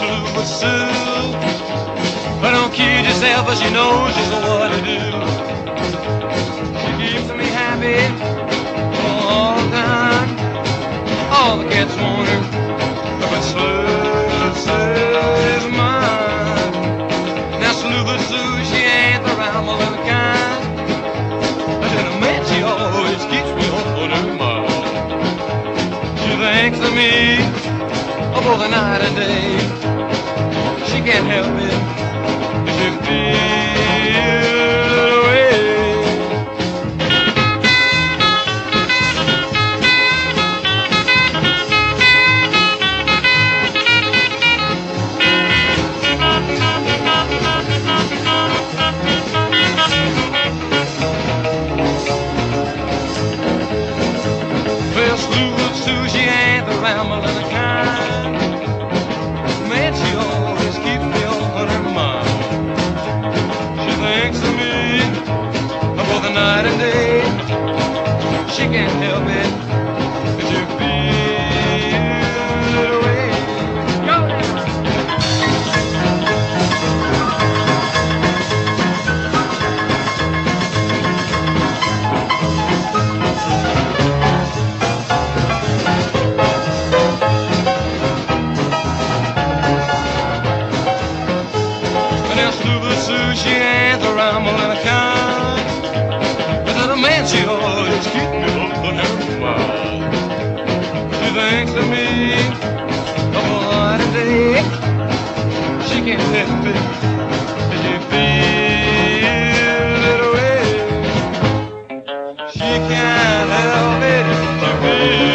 Sloop Sue. But don't kid yourself, but she knows just what to do. She keeps me happy all the time. All the cats want her, but Sloop is mine. Now Sloop Sue, she ain't the rambling kind. But in a man, she always keeps me on her mind. She thinks of me both the night and day. She can't help it. She feels the way. Well, Sloop Sue, she ain't the rambling kind. Man, she always keeps me on her mind. She thinks of me both the night and day. She can't help it. She feels the way. Go Sloop Sue, she ain't the rambling kind. But the man, she always keeps me on her mind. She thinks of me all night and day. She can't help it. She feels it away. She can't help it. She feels